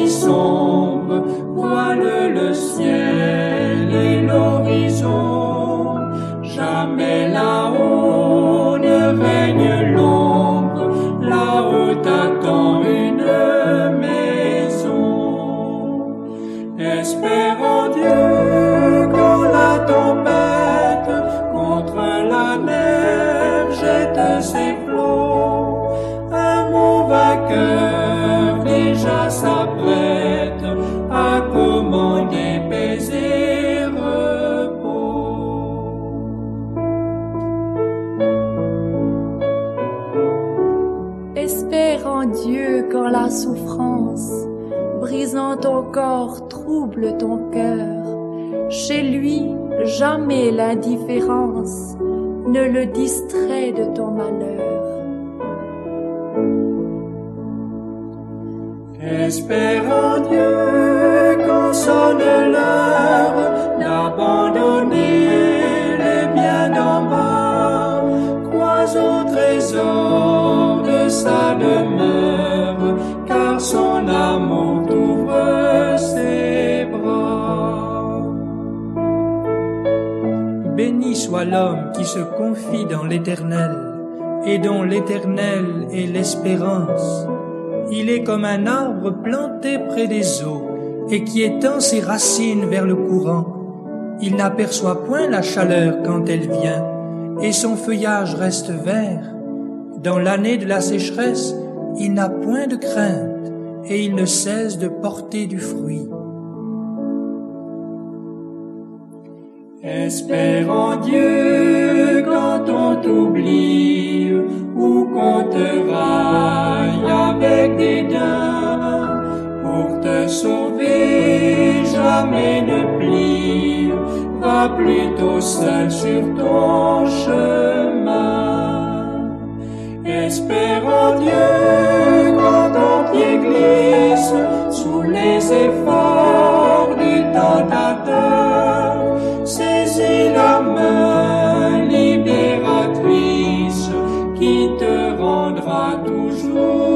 nuit sombre voile le ciel et l'horizon. Jamais là-haut ne règne l'ombre, là-haut t'attend une maison. Espère en Dieu quand la tempête contre la mer jette ses flots. Un mot vainqueur déjà s'apprête à commander paix et repos. Espère en Dieu quand la souffrance, brisant ton corps, trouble ton cœur. Chez lui, jamais l'indifférence ne le distrait de ton malheur. Espère en Dieu quand sonne l'heure d'abandonner les biens d'en bas. Crois au trésor de sa demeure, car son amour t'ouvre ses bras. Béni soit l'homme qui se confie dans l'Éternel et dont l'Éternel est l'espérance. Il est comme un arbre planté près des eaux et qui étend ses racines vers le courant. Il n'aperçoit point la chaleur quand elle vient et son feuillage reste vert. Dans l'année de la sécheresse, il n'a point de crainte et il ne cesse de porter du fruit. Espère en Dieu quand on t'oublie ou qu'on te raille avec dédain. Pour te sauver, jamais ne plie, va plutôt seul sur ton chemin. Espère en Dieu quand ton pied glisse sous les efforts du tentateur. Saisis la main libératrice qui te rendra toujours